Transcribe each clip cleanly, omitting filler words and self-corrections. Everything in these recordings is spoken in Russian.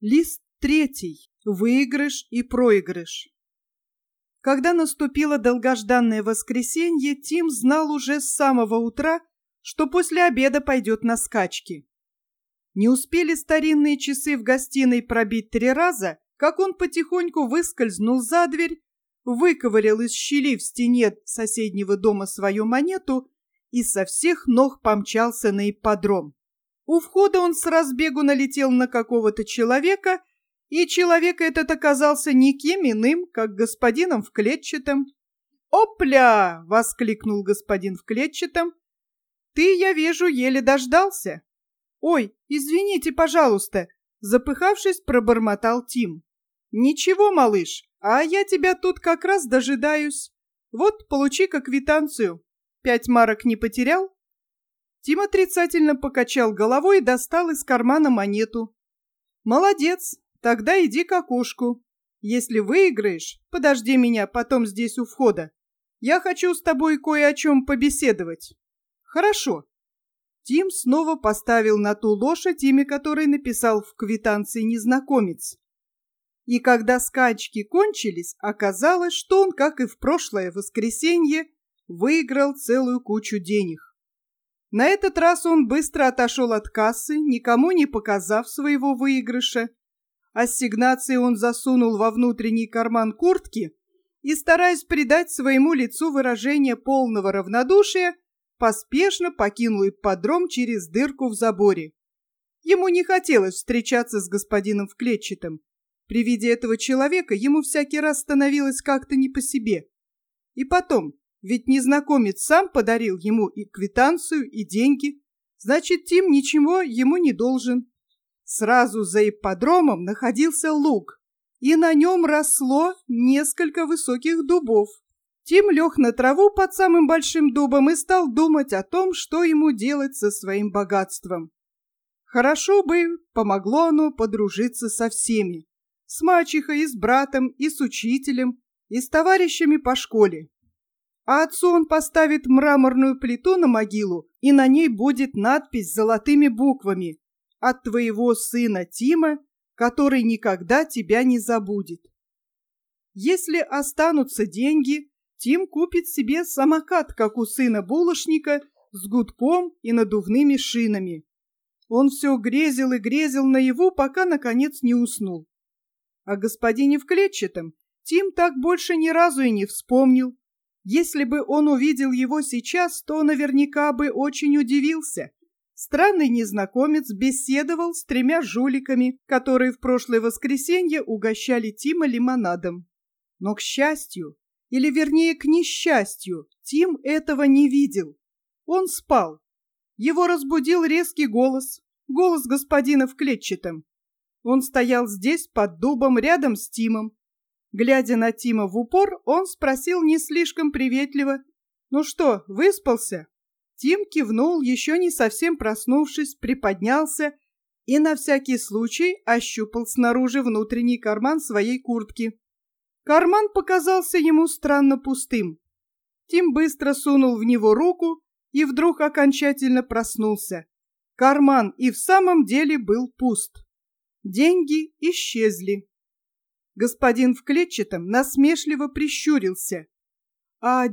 Лист 3. Выигрыш и проигрыш. Когда наступило долгожданное воскресенье, Тим знал уже с самого утра, что после обеда пойдет на скачки. Не успели старинные часы в гостиной пробить 3 раза, как он потихоньку выскользнул за дверь, выковырял из щели в стене соседнего дома свою монету и со всех ног помчался на ипподром. У входа он с разбегу налетел на какого-то человека, и человек этот оказался никем иным, как господином в клетчатом. «Опля!» — воскликнул господин в клетчатом. «Ты, я вижу, еле дождался». «Ой, извините, пожалуйста», — запыхавшись, пробормотал Тим. «Ничего, малыш, а я тебя тут как раз дожидаюсь. Вот, получи-ка квитанцию. 5 марок не потерял?» Тим отрицательно покачал головой и достал из кармана монету. «Молодец, тогда иди к окошку. Если выиграешь, подожди меня потом здесь у входа. Я хочу с тобой кое о чем побеседовать». «Хорошо». Тим снова поставил на ту лошадь, имя которой написал в квитанции незнакомец. И когда скачки кончились, оказалось, что он, как и в прошлое воскресенье, выиграл целую кучу денег. На этот раз он быстро отошел от кассы, никому не показав своего выигрыша. Ассигнации он засунул во внутренний карман куртки и, стараясь придать своему лицу выражение полного равнодушия, поспешно покинул ипподром через дырку в заборе. Ему не хотелось встречаться с господином в клетчатом. При виде этого человека ему всякий раз становилось как-то не по себе. И потом, ведь незнакомец сам подарил ему и квитанцию, и деньги. Значит, Тим ничего ему не должен. Сразу за ипподромом находился луг, и на нем росло несколько высоких дубов. Тим лег на траву под самым большим дубом и стал думать о том, что ему делать со своим богатством. Хорошо бы помогло оно подружиться со всеми. С мачехой, и с братом, и с учителем, и с товарищами по школе. А отцу он поставит мраморную плиту на могилу, и на ней будет надпись золотыми буквами: «От твоего сына Тима, который никогда тебя не забудет». Если останутся деньги, Тим купит себе самокат, как у сына булочника, с гудком и надувными шинами. Он все грезил и грезил наяву, пока, наконец, не уснул. О господине в клетчатом Тим так больше ни разу и не вспомнил. Если бы он увидел его сейчас, то наверняка бы очень удивился. Странный незнакомец беседовал с 3 жуликами, которые в прошлое воскресенье угощали Тима лимонадом. Но, к счастью, или вернее к несчастью, Тим этого не видел. Он спал. Его разбудил резкий голос господина в клетчатом. Он стоял здесь, под дубом, рядом с Тимом. Глядя на Тима в упор, он спросил не слишком приветливо: «Ну что, выспался?» Тим кивнул, еще не совсем проснувшись, приподнялся и на всякий случай ощупал снаружи внутренний карман своей куртки. Карман показался ему странно пустым. Тим быстро сунул в него руку и вдруг окончательно проснулся. Карман и в самом деле был пуст. Деньги исчезли. Господин в клетчатом насмешливо прищурился. «А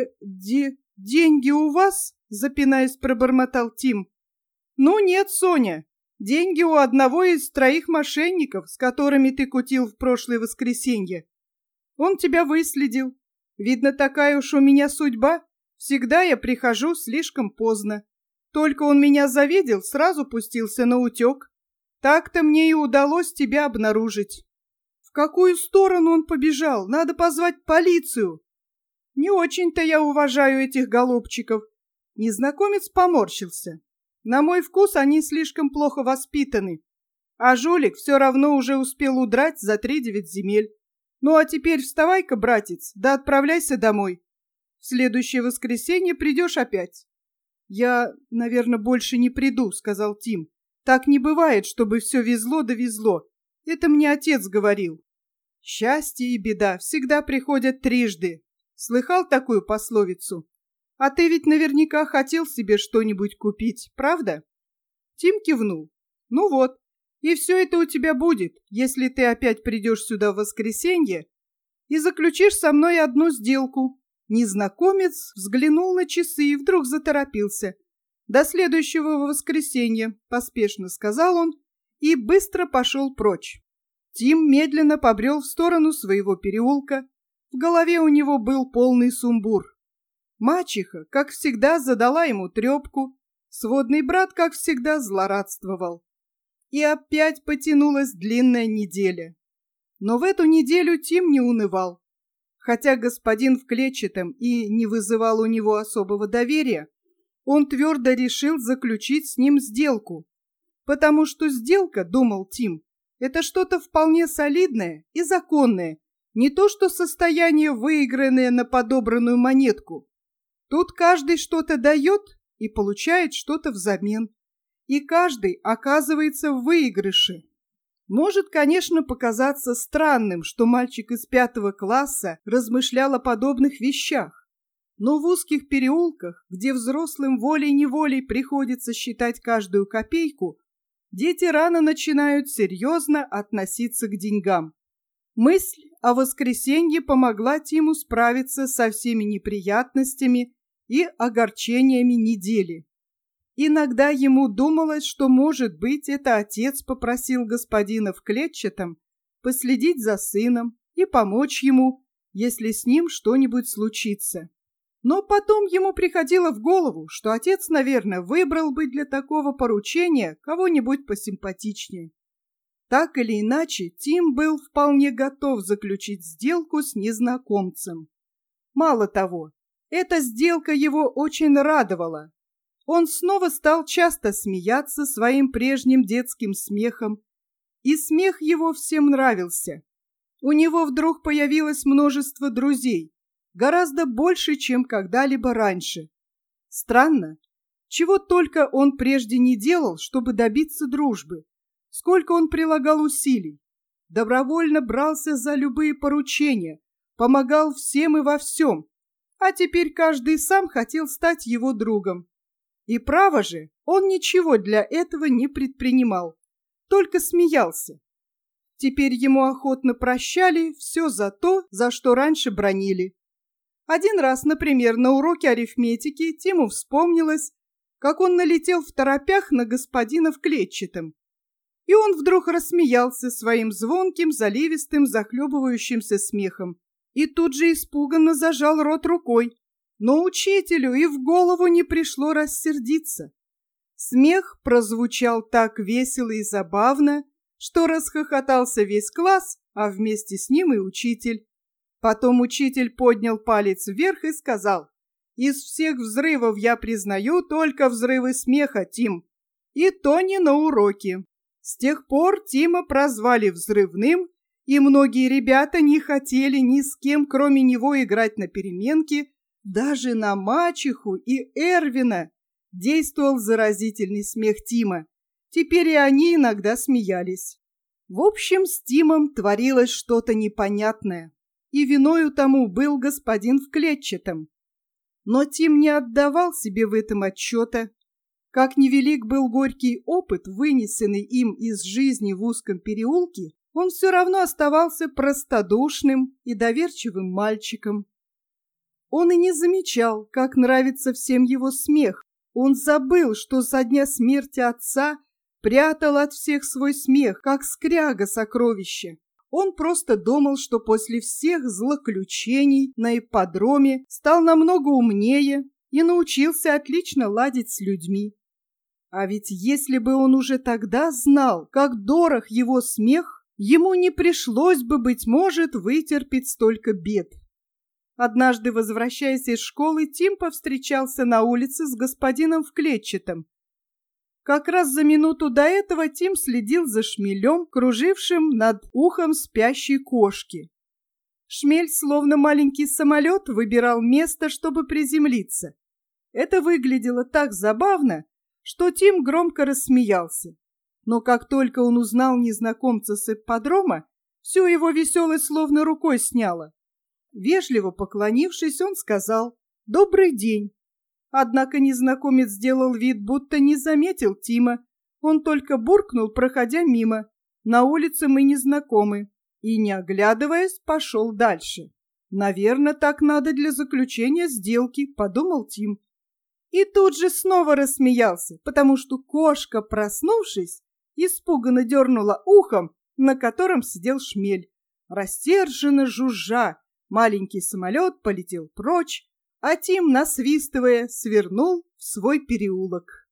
деньги у вас?» — запинаясь, пробормотал Тим. «Ну нет, Соня, деньги у одного из 3 мошенников, с которыми ты кутил в прошлое воскресенье. Он тебя выследил. Видно, такая уж у меня судьба. Всегда я прихожу слишком поздно. Только он меня завидел, сразу пустился на утек. Так-то мне и удалось тебя обнаружить». «В какую сторону он побежал? Надо позвать полицию». «Не очень-то я уважаю этих голубчиков». Незнакомец поморщился. «На мой вкус они слишком плохо воспитаны. А жулик все равно уже успел удрать за 3-9 земель. Ну а теперь вставай-ка, братец, да отправляйся домой. В следующее воскресенье придешь опять». «Я, наверное, больше не приду», — сказал Тим. «Так не бывает, чтобы все везло да везло. Это мне отец говорил. Счастье и беда всегда приходят трижды. Слыхал такую пословицу? А ты ведь наверняка хотел себе что-нибудь купить, правда?» Тим кивнул. «Ну вот, И все это у тебя будет, если ты опять придешь сюда в воскресенье и заключишь со мной одну сделку». Незнакомец взглянул на часы и вдруг заторопился. «До следующего воскресенья», — поспешно сказал он и быстро пошел прочь. Тим медленно побрел в сторону своего переулка. В голове у него был полный сумбур. Мачеха, как всегда, задала ему трепку. Сводный брат, как всегда, злорадствовал. И опять потянулась длинная неделя. Но в эту неделю Тим не унывал. Хотя господин в клетчатом и не вызывал у него особого доверия, он твердо решил заключить с ним сделку. Потому что сделка, думал Тим, это что-то вполне солидное и законное, не то что состояние, выигранное на подобранную монетку. Тут каждый что-то дает и получает что-то взамен. И каждый оказывается в выигрыше. Может, конечно, показаться странным, что мальчик из 5 класса размышлял о подобных вещах. Но в узких переулках, где взрослым волей-неволей приходится считать каждую копейку, дети рано начинают серьезно относиться к деньгам. Мысль о воскресенье помогла Тиму справиться со всеми неприятностями и огорчениями недели. Иногда ему думалось, что, может быть, это отец попросил господина в клетчатом последить за сыном и помочь ему, если с ним что-нибудь случится. Но потом ему приходило в голову, что отец, наверное, выбрал бы для такого поручения кого-нибудь посимпатичнее. Так или иначе, Тим был вполне готов заключить сделку с незнакомцем. Мало того, эта сделка его очень радовала. Он снова стал часто смеяться своим прежним детским смехом, и смех его всем нравился. У него вдруг появилось множество друзей, гораздо больше, чем когда-либо раньше. Странно, чего только он прежде не делал, чтобы добиться дружбы, сколько он прилагал усилий, добровольно брался за любые поручения, помогал всем и во всем, а теперь каждый сам хотел стать его другом. И право же, он ничего для этого не предпринимал, только смеялся. Теперь ему охотно прощали все за то, за что раньше бранили. Один раз, например, на уроке арифметики Тиму вспомнилось, как он налетел второпях на господина в клетчатом. И он вдруг рассмеялся своим звонким, заливистым, захлебывающимся смехом и тут же испуганно зажал рот рукой. Но учителю и в голову не пришло рассердиться. Смех прозвучал так весело и забавно, что расхохотался весь класс, а вместе с ним и учитель. Потом учитель поднял палец вверх и сказал: «Из всех взрывов я признаю только взрывы смеха, Тим, и то не на уроке». С тех пор Тима прозвали взрывным, и многие ребята не хотели ни с кем, кроме него, играть на переменке. Даже на мачеху и Эрвина действовал заразительный смех Тима. Теперь и они иногда смеялись. В общем, с Тимом творилось что-то непонятное, и виною тому был господин в клетчатом. Но Тим не отдавал себе в этом отчета. Как невелик был горький опыт, вынесенный им из жизни в узком переулке, он все равно оставался простодушным и доверчивым мальчиком. Он и не замечал, как нравится всем его смех. Он забыл, что со дня смерти отца прятал от всех свой смех, как скряга сокровище. Он просто думал, что после всех злоключений на ипподроме стал намного умнее и научился отлично ладить с людьми. А ведь если бы он уже тогда знал, как дорог его смех, ему не пришлось бы, быть может, вытерпеть столько бед. Однажды, возвращаясь из школы, Тим повстречался на улице с господином в клетчатом. Как раз за минуту до этого Тим следил за шмелем, кружившим над ухом спящей кошки. Шмель, словно маленький самолет, выбирал место, чтобы приземлиться. Это выглядело так забавно, что Тим громко рассмеялся. Но как только он узнал незнакомца с ипподрома, всю его веселость словно рукой сняло. Вежливо поклонившись, он сказал: «Добрый день». Однако незнакомец сделал вид, будто не заметил Тима. Он только буркнул, проходя мимо. На улице мы не знакомы. И, не оглядываясь, пошел дальше. «Наверное, так надо для заключения сделки», — подумал Тим. И тут же снова рассмеялся, потому что кошка, проснувшись, испуганно дернула ухом, на котором сидел шмель. Растерженно жужжа, маленький самолет полетел прочь, а Тим, насвистывая, свернул в свой переулок.